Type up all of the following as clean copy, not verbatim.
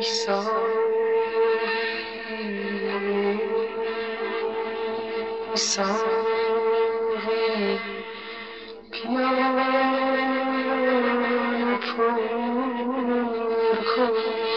ساقی پیام پر کن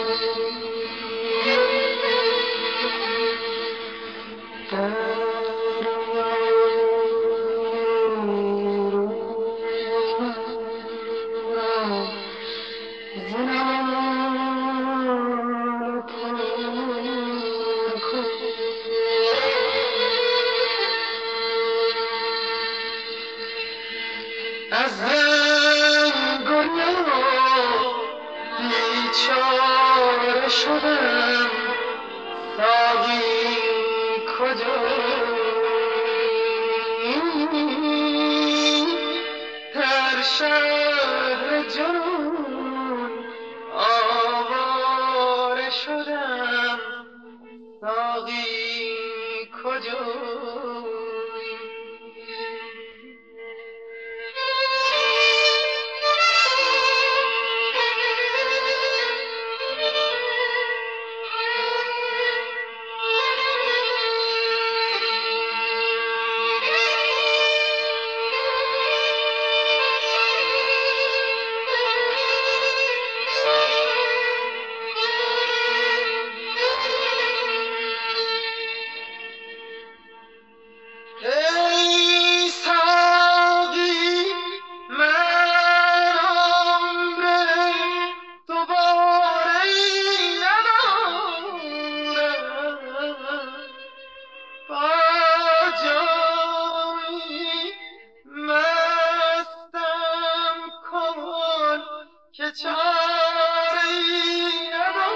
از رنگ و بیچاره شدم ساقی کجایی در شهر جنون آواره شدم ساقی کجایی که چاره‌ای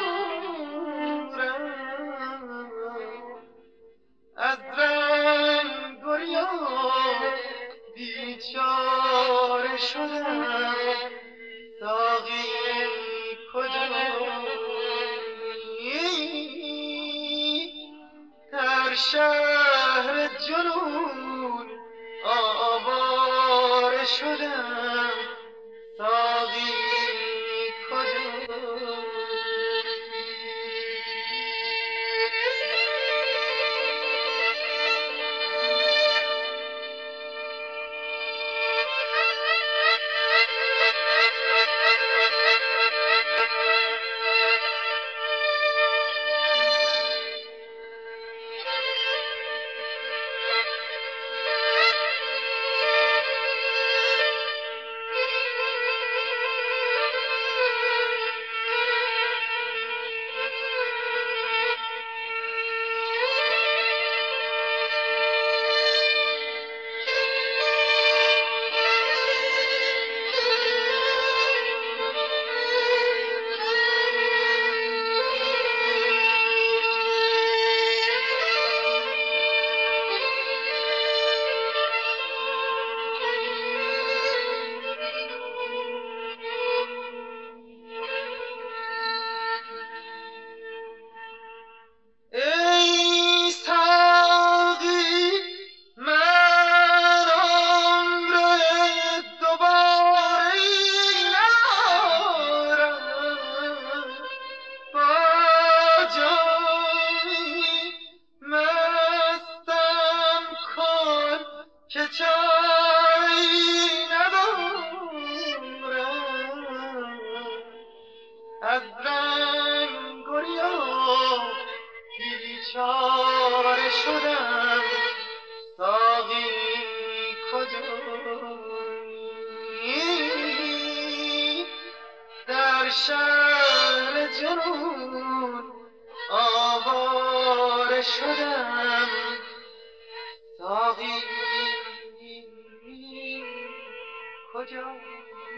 ندارم از رنگ و ریا بیچاره شدم ساقی کجایی در شهر جنون آواره شدم ساقی که چاره‌ای ندارم از رنگ و ریا بیچاره شدم ساقی کجایی در شهر جنون آواره شدم ساقی کجا